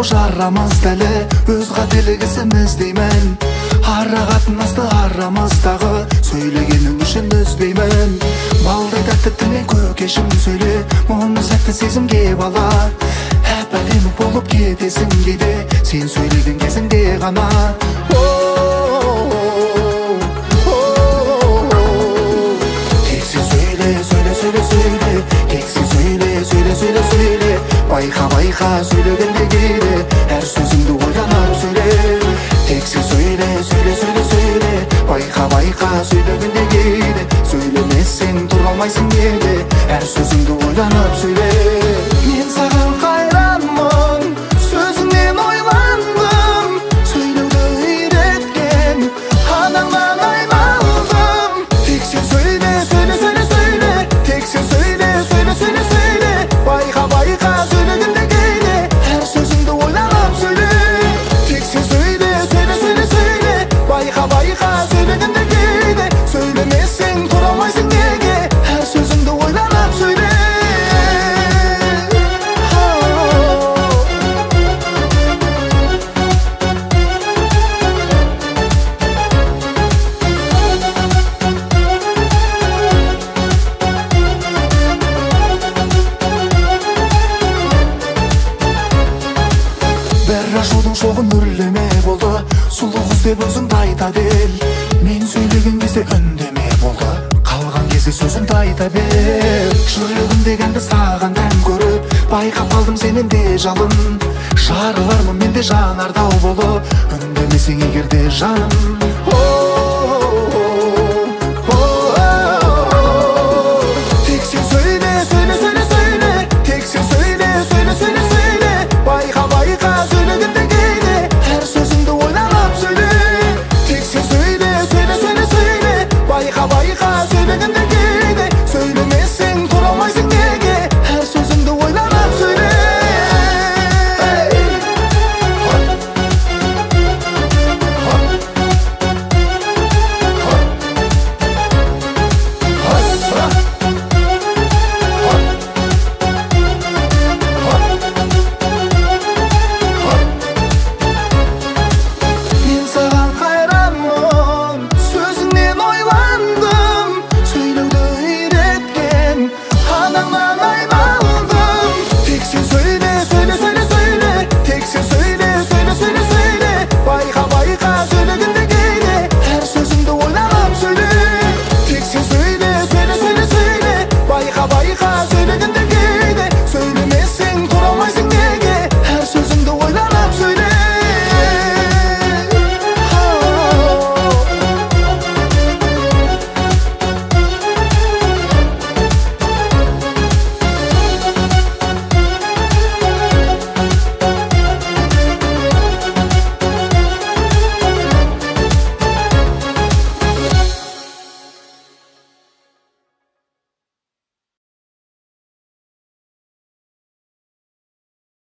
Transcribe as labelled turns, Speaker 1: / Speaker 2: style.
Speaker 1: таңдау жарамыз дәлі, өз қателігісін іздеймін. Ара қатынасты арамыздағы, сөйлегенің үшін үзбеймін. Балдай тәтті тілмен көкешім сөйле, мұны сәтті сезімге бала. Әп-әдемі болып кетесің кейде, сен сөйлеген кезіңде ғана. Тек сен сөйле, сөйле, сөйле, сөйле. Тек сен сөйле, сөйле, сөйле, сөйле. Байқа, байқа сөйлегенде кейде, әр сөзіңді ойланып сөйле. Тек сен сөйле, сөйле, сөйле, сөйле. Байқа, байқа сөйлегенде кейде, сөйлемесең тұра алмайсың неге, әр сөзіңді ойланып сөйле. Мен саған қайранмын, сөзіңнен ойландым, сөйлеуді үйреткен анаңнан айналдым. Тек сен сөйле, сөйле, сөйле, сөйле. Тек сен сөйле, сөйле, сөйле, сөйле. Байқа, байқа сөйлегенде кейде, әр сөзіңді ойланып сөйле. Тек сен сөйле, сөйле, сөйле, сөйле. Байқа, байқа сөйлегенде кейде, сөйлемесең тұра алмайсың неге, әр сөзіңді ойланып сөйле. Бір ашудың шоғын үрлеме болды, сұлу қыз деп өзіңді айтады ел. Мен сөйлеген кезде үндеме болды, қалған кезде сөзіңді айта бер. Жүрегім дегенді саған тән көріп, байқап қалдым сенен де жалын. Жарылармын мен де жанардау болып, үндемесең егерде жаным.